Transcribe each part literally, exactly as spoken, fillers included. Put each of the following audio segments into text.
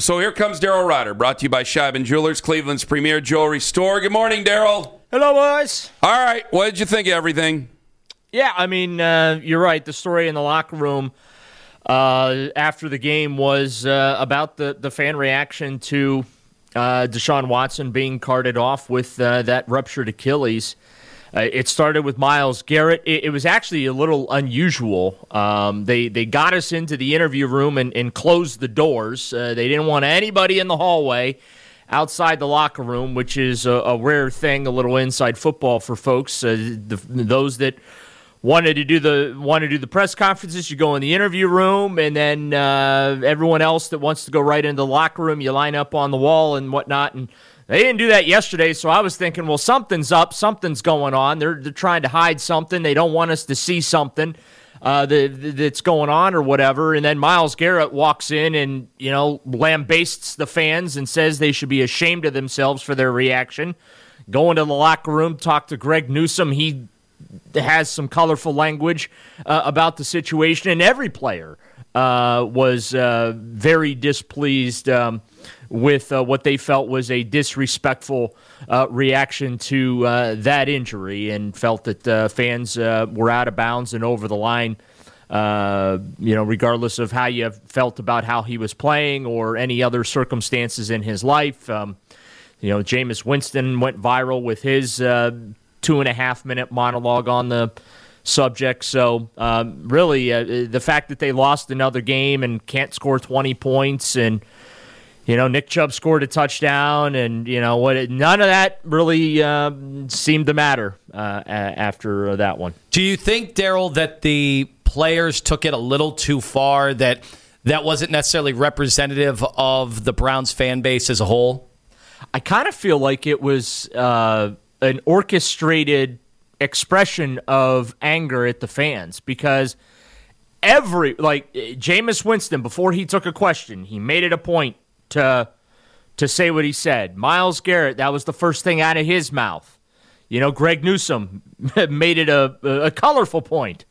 So here comes Daryl Rutter, brought to you by Scheibin Jewelers, Cleveland's premier jewelry store. Good morning, Daryl. Hello, boys. All right, what did you think of everything? Yeah, I mean, uh, you're right. The story in the locker room uh, after the game was uh, about the, the fan reaction to uh, Deshaun Watson being carted off with uh, that ruptured Achilles. Uh, it started with Myles Garrett. It, it was actually a little unusual. Um, they they got us into the interview room and, and closed the doors. Uh, they didn't want anybody in the hallway outside the locker room, which is a, a rare thing, a little inside football for folks. Uh, the, those that wanted to do the wanted to do the press conferences, you go in the interview room, and then uh, everyone else that wants to go right into the locker room, you line up on the wall and whatnot. And they didn't do that yesterday, so I was thinking, well, something's up, something's going on. They're they're trying to hide something. They don't want us to see something uh, that, that's going on or whatever. And then Myles Garrett walks in and, you know, lambastes the fans and says they should be ashamed of themselves for their reaction. Go into the locker room, talk to Greg Newsome. He has some colorful language uh, about the situation, and every player uh, was uh, very displeased um, with uh, what they felt was a disrespectful uh, reaction to uh, that injury, and felt that uh, fans uh, were out of bounds and over the line, uh, you know, regardless of how you felt about how he was playing or any other circumstances in his life. Um, you know, Jameis Winston went viral with his uh, two and a half minute monologue on the subject. So um, really, uh, the fact that they lost another game and can't score twenty points, and you know, Nick Chubb scored a touchdown, and you know what? None of that really uh, seemed to matter uh, after that one. Do you think, Daryl, that the players took it a little too far? That that wasn't necessarily representative of the Browns fan base as a whole? I kind of feel like it was uh, an orchestrated expression of anger at the fans, because every like Jameis Winston, before he took a question, he made it a point to to say what he said. Myles Garrett, that was the first thing out of his mouth. You know, Greg Newsome made it a, a colorful point.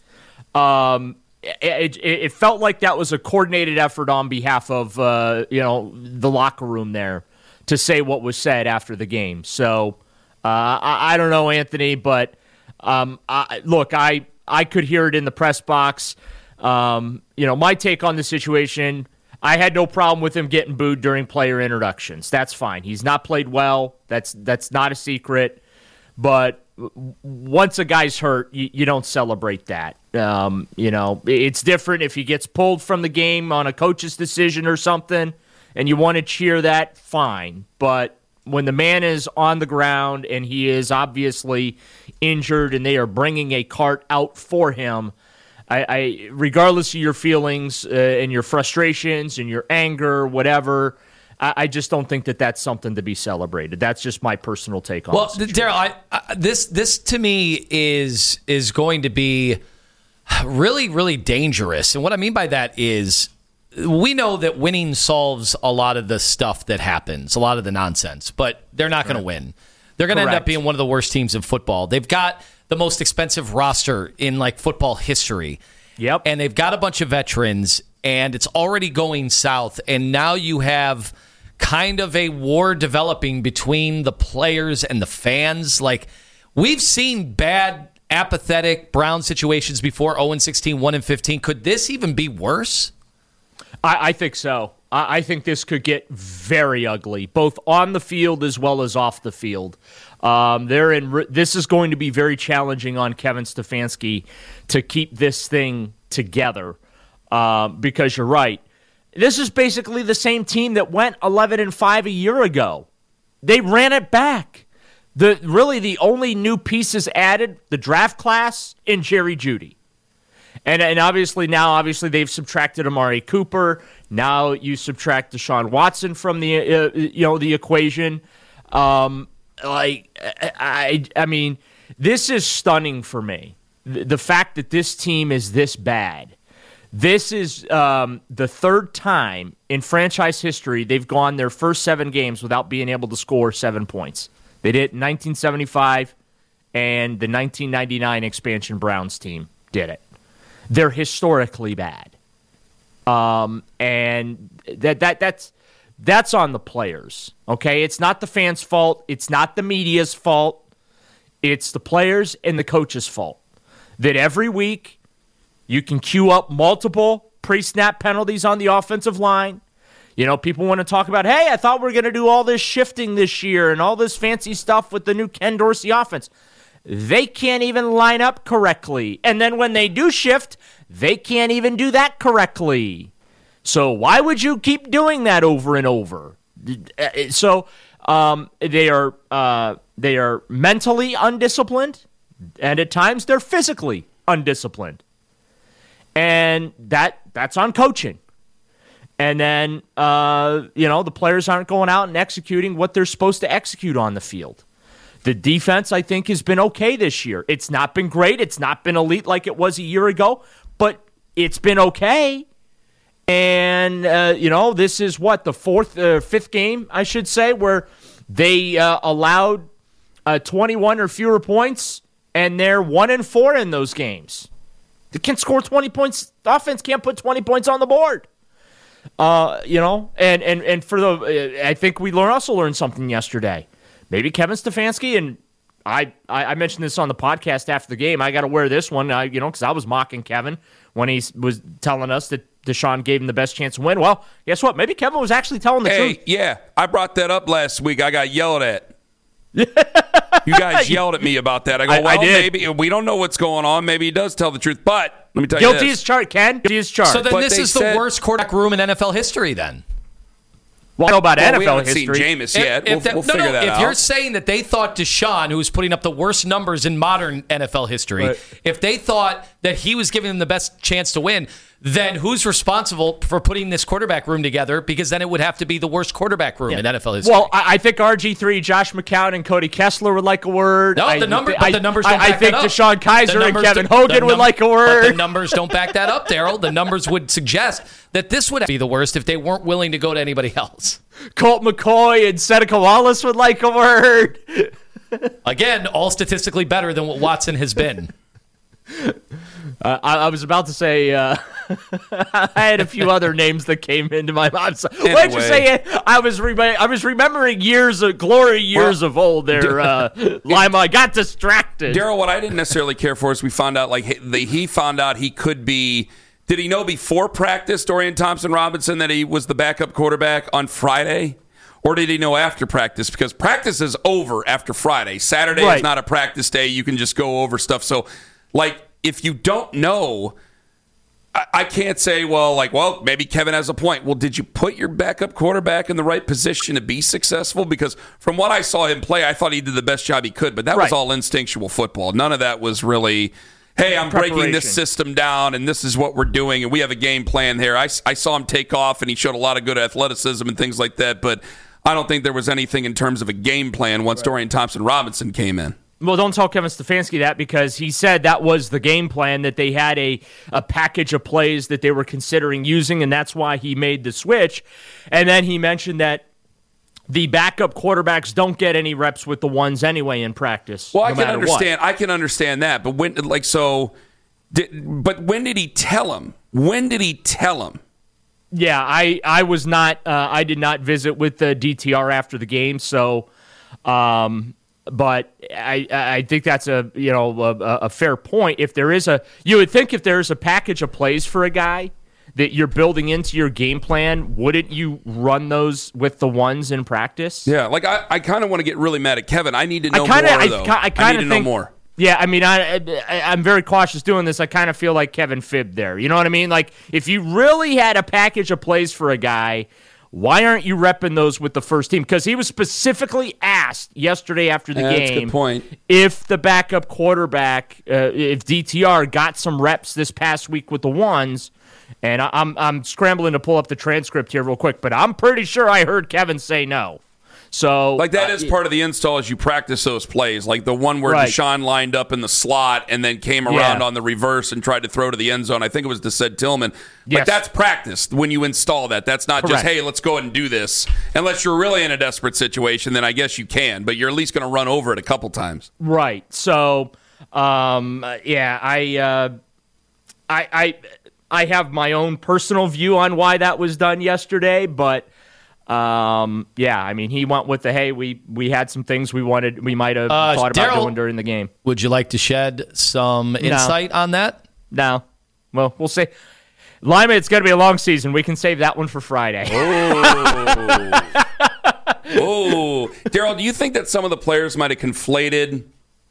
Um, it, it, it felt like that was a coordinated effort on behalf of uh, you know, the locker room there to say what was said after the game. So uh, I, I don't know, Anthony, but um, I, look, I I could hear it in the press box. Um, you know, my take on the situation, I had no problem with him getting booed during player introductions. That's fine. He's not played well. That's that's not a secret. But once a guy's hurt, you, you don't celebrate that. Um, you know, it's different if he gets pulled from the game on a coach's decision or something, and you want to cheer that, fine. But when the man is on the ground and he is obviously injured and they are bringing a cart out for him, I, I regardless of your feelings uh, and your frustrations and your anger, whatever, I, I just don't think that that's something to be celebrated. That's just my personal take on it. Well, Daryl, I, I, this this to me is is going to be really, really dangerous. And what I mean by that is, we know that winning solves a lot of the stuff that happens, a lot of the nonsense, but they're not going to win. They're going to end up being one of the worst teams in football. They've got the most expensive roster in like football history. Yep. And they've got a bunch of veterans, and it's already going south. And now you have kind of a war developing between the players and the fans. Like, we've seen bad, apathetic Brown situations before, oh and sixteen, one and fifteen. Could this even be worse? I, I think so. I, I think this could get very ugly, both on the field as well as off the field. Um, they're in. This is going to be very challenging on Kevin Stefanski to keep this thing together, uh, because you're right. This is basically the same team that went eleven and five a year ago. They ran it back. The really the only new pieces added, the draft class and Jerry Jeudy. And and obviously now, obviously they've subtracted Amari Cooper. Now you subtract Deshaun Watson from the uh, you know the equation. Um, like I I mean, this is stunning for me. The, the fact that this team is this bad. This is um, the third time in franchise history they've gone their first seven games without being able to score seven points. They did it in nineteen seventy-five, and the nineteen ninety-nine expansion Browns team did it. They're historically bad, um, and that that that's That's on the players, okay? It's not the fans' fault. It's not the media's fault. It's the players and the coach's fault. That every week you can queue up multiple pre-snap penalties on the offensive line. You know, people want to talk about, hey, I thought we were going to do all this shifting this year and all this fancy stuff with the new Ken Dorsey offense. They can't even line up correctly. And then when they do shift, they can't even do that correctly. So why would you keep doing that over and over? So um, they are uh, they are mentally undisciplined, and at times they're physically undisciplined. And that that's on coaching. And then, uh, you know, the players aren't going out and executing what they're supposed to execute on the field. The defense, I think, has been okay this year. It's not been great. It's not been elite like it was a year ago, but it's been okay. And, uh, you know, this is what, the fourth, uh, fifth game, I should say, where they uh, allowed uh, twenty-one or fewer points, and they're one and four in those games. They can score twenty points. The offense can't put twenty points on the board. Uh, you know, and, and, and for the, uh, I think we learn, also learned something yesterday. Maybe Kevin Stefanski, and I, I, I mentioned this on the podcast after the game. I got to wear this one, I, you know, because I was mocking Kevin when he was telling us that Deshaun gave him the best chance to win. Well, guess what? Maybe Kevin was actually telling the hey, truth. Yeah, I brought that up last week. I got yelled at. You guys yelled at me about that. I go, I, well, I maybe we don't know what's going on. Maybe he does tell the truth. But let me tell you Guilty this. as charged, Ken. Guilty as charged. So then But this they is said- the worst quarterback room in N F L history then. Well, I don't know about Well, N F L we haven't history. seen Jameis yet. We'll, that- we'll no, figure no, that if out. you're saying that they thought Deshaun, who was putting up the worst numbers in modern N F L history, Right. if they thought that he was giving them the best chance to win, then who's responsible for putting this quarterback room together? Because then it would have to be the worst quarterback room in N F L history. Well, I, I think R G three, Josh McCown, and Cody Kessler would like a word. No, I, the number, I, but the numbers don't I, back I think that up. Deshaun Kaiser The and numbers Kevin do- Hogan the would num- like a But word. the numbers don't back that up, Daryl. The numbers would suggest that this would be the worst if they weren't willing to go to anybody else. Colt McCoy and Seneca Wallace would like a word. Again, all statistically better than what Watson has been. Uh, I, I was about to say, uh, I had a few other names that came into my mind. So, Why did you Anyway. say it? I was re- I was remembering years of glory years Well, of old there, uh, Lima. I got distracted. Daryl, what I didn't necessarily care for is we found out like he, the, he found out he could be. Did he know before practice, Dorian Thompson-Robinson, that he was the backup quarterback on Friday? Or did he know after practice? Because practice is over after Friday. Saturday Right. is not a practice day. You can just go over stuff. So, like, if you don't know, I, I can't say, well, like, well, maybe Kevin has a point. Well, did you put your backup quarterback in the right position to be successful? Because from what I saw him play, I thought he did the best job he could. But that was Right. all instinctual football. None of that was really, hey, I'm breaking Preparation. this system down, and this is what we're doing, and we have a game plan here. I, I saw him take off, and he showed a lot of good athleticism and things like that, but I don't think there was anything in terms of a game plan once Dorian Thompson-Robinson came in. Well, don't tell Kevin Stefanski that, because he said that was the game plan, that they had a, a package of plays that they were considering using, and that's why he made the switch. And then he mentioned that the backup quarterbacks don't get any reps with the ones anyway in practice. Well, no I can matter understand. what. I can understand that, but when, like, so, did, but when did he tell him? When did he tell him? Yeah, I, I was not. Uh, I did not visit with the D T R after the game, so. Um, but I I think that's a you know a, a fair point. If there is a, you would think if there's a package of plays for a guy that you're building into your game plan, wouldn't you run those with the ones in practice? Yeah, like I, I kind of want to get really mad at Kevin. I need to know I kinda, more, I, though. ki- I I kind need of to think, know more. Yeah, I mean, I, I I'm very cautious doing this. I kind of feel like Kevin fibbed there. You know what I mean? Like, if you really had a package of plays for a guy, why aren't you repping those with the first team? Because he was specifically asked yesterday after the Yeah, game that's a good point. if the backup quarterback, uh, if D T R got some reps this past week with the ones. And I, I'm I'm scrambling to pull up the transcript here real quick, but I'm pretty sure I heard Kevin say no. So Like that uh, is part of the install as you practice those plays. Like the one where Right. Deshaun lined up in the slot and then came around Yeah. on the reverse and tried to throw to the end zone. I think it was Desed Tillman. But Yes. that's practice when you install that. That's not just, Correct. hey, let's go ahead and do this. Unless you're really in a desperate situation, then I guess you can. But you're at least going to run over it a couple times. Right. So, um, yeah, I, uh, I, I, I have my own personal view on why that was done yesterday, but Um, yeah, I mean, he went with the, hey, we, we had some things we wanted, we might have Uh, thought about Daryl, doing during the game. Would you like to shed some insight on that? No. Well, we'll see. Lima, it's going to be a long season. We can save that one for Friday. Oh. Oh. Daryl, do you think that some of the players might have conflated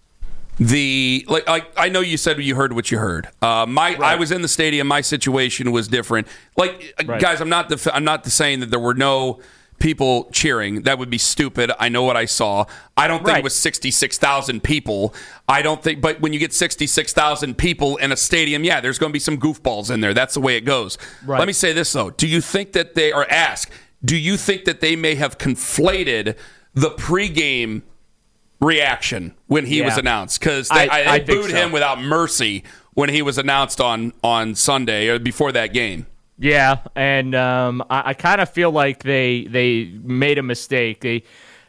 the like, like I know you said you heard what you heard. Uh, my right. I was in the stadium. My situation was different. Like right. guys, I'm not def- I'm not saying that there were no people cheering. That would be stupid. I know what I saw. I don't think right. it was sixty-six thousand people. I don't think. But when you get sixty-six thousand people in a stadium, yeah, there's going to be some goofballs in there. That's the way it goes. Right. Let me say this though. Do you think that they are ask? Do you think that they may have conflated the pregame reaction when he yeah. was announced? Because they, I, I, I booed so. him without mercy when he was announced on, on Sunday or before that game. Yeah, and um, I, I kind of feel like they they made a mistake. They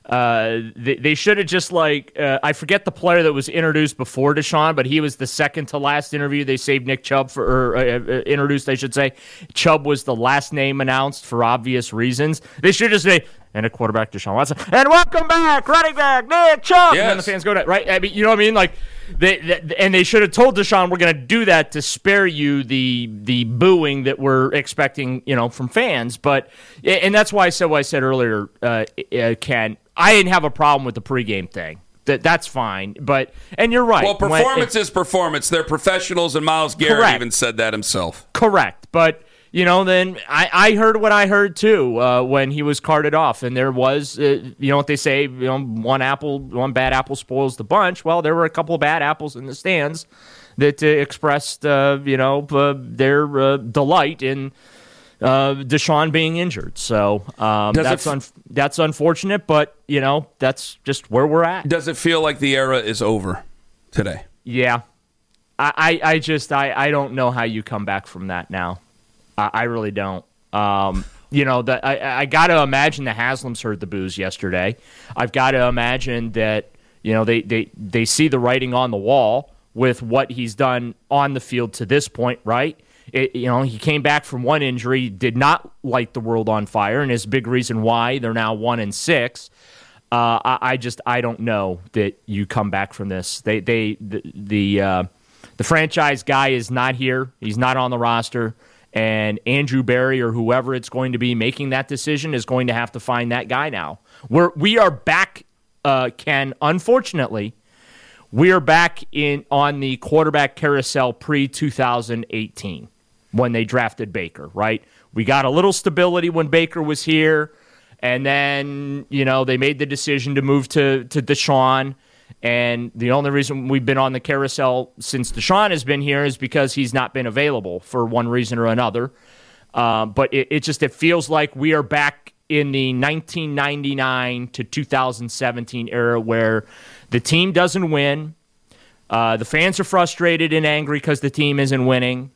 uh, they, they should have just like uh, I forget the player that was introduced before Deshaun, but he was the second to last interview. They saved Nick Chubb for or, uh, introduced, I should say. Chubb was the last name announced for obvious reasons. They should just say. And a quarterback, Deshaun Watson. And welcome back, running back, Nick Chubb. Yes. And then the fans go to right? I mean, you know what I mean? Like, they, they and they should have told Deshaun, we're going to do that to spare you the the booing that we're expecting, you know, from fans. But and that's why I said what I said earlier, uh, uh, Ken. I didn't have a problem with the pregame thing. That that's fine. But and you're right. Well, performance when, is performance. They're professionals, and Myles Garrett correct. even said that himself. Correct, but. You know, then I, I heard what I heard, too, uh, when he was carted off. And there was, uh, you know what they say, you know, one apple, one bad apple spoils the bunch. Well, there were a couple of bad apples in the stands that uh, expressed, uh, you know, uh, their uh, delight in uh, Deshaun being injured. So um, that's f- un- that's unfortunate, but, you know, that's just where we're at. Does it feel like the era is over today? Yeah. I, I, I just, I, I don't know how you come back from that now. I really don't. Um, you know, the, I, I got to imagine the Haslams heard the boos yesterday. I've got to imagine that, you know, they, they, they see the writing on the wall with what he's done on the field to this point, right? It, you know, he came back from one injury, did not light the world on fire, and is a big reason why they're now one and six. Uh, I, I just, I don't know that you come back from this. They, they, the, the, uh, the franchise guy is not here. He's not on the roster. And Andrew Berry or whoever it's going to be making that decision is going to have to find that guy now. We're, we are back, uh, Ken, unfortunately, we are back in on the quarterback carousel pre twenty eighteen when they drafted Baker, right? We got a little stability when Baker was here, and then, you know, they made the decision to move to, to Deshaun. And the only reason we've been on the carousel since Deshaun has been here is because he's not been available for one reason or another. Uh, but it, it just it feels like we are back in the nineteen ninety-nine to two thousand seventeen era where the team doesn't win. Uh, the fans are frustrated and angry because the team isn't winning.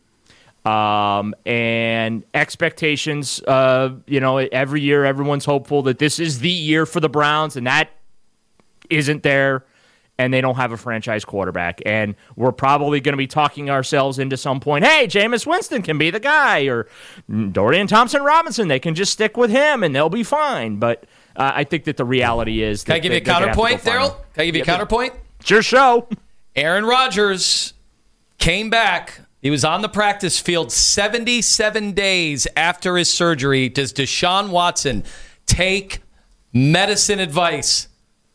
Um, and expectations, uh, you know, every year everyone's hopeful that this is the year for the Browns, and that isn't there. And they don't have a franchise quarterback. And we're probably going to be talking ourselves into some point, hey, Jameis Winston can be the guy, or Dorian Thompson-Robinson, they can just stick with him and they'll be fine. But uh, I think that the reality is... Can that I give you a counterpoint, Daryl? Can I give you a counterpoint? It's your show. Aaron Rodgers came back. He was on the practice field seventy-seven days after his surgery. Does Deshaun Watson take medicine advice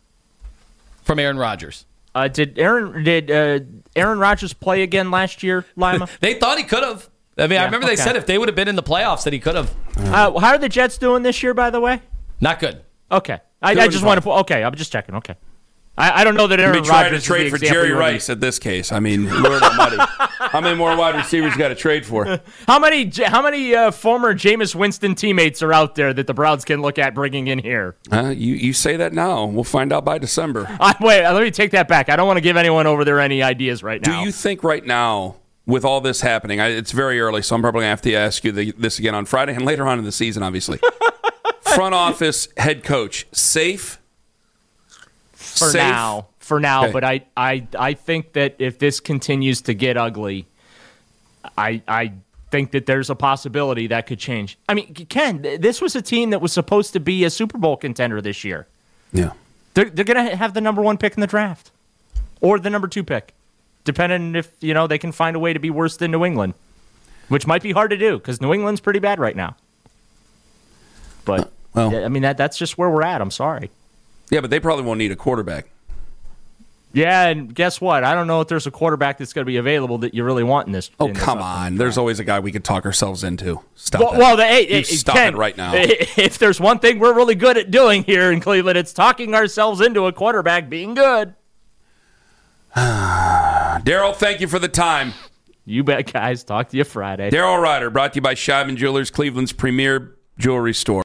from Aaron Rodgers? Uh, did Aaron did uh, Aaron Rodgers play again last year, Lima? They thought he could have. I mean, yeah, I remember okay. they said if they would have been in the playoffs that he could have. Uh, how are the Jets doing this year, by the way? Not good. Okay. I, I just want to – okay, I'm just checking. Okay. I, I don't know that Aaron Rodgers – trying to trade for Jerry Rice at this case. I mean, Lord Almighty. How many more wide receivers got to trade for? How many How many uh, former Jameis Winston teammates are out there that the Browns can look at bringing in here? Uh, you, you say that now. We'll find out by December. Uh, wait, let me take that back. I don't want to give anyone over there any ideas right now. Do you think right now, with all this happening, I, it's very early, so I'm probably going to have to ask you the, this again on Friday and later on in the season, obviously. Front office, head coach, safe? For safe? now. For now, okay. But I, I, I think that if this continues to get ugly, I, I, think that there's a possibility that could change. I mean, Ken, this was a team that was supposed to be a Super Bowl contender this year. Yeah. They're, they're going to have the number one pick in the draft or the number two pick, depending if, you know, they can find a way to be worse than New England, which might be hard to do because New England's pretty bad right now. But, uh, well, I mean, that that's just where we're at. I'm sorry. Yeah, but they probably won't need a quarterback. Yeah, and guess what? I don't know if there's a quarterback that's going to be available that you really want in this. Oh, in this come on. There's always a guy we could talk ourselves into. Stop well, it. Well, the, hey, you hey, stop Ken, it right now. If there's one thing we're really good at doing here in Cleveland, it's talking ourselves into a quarterback being good. Daryl, thank you for the time. You bet, guys. Talk to you Friday. Daryl Ryder, brought to you by Scheiben Jewelers, Cleveland's premier jewelry store.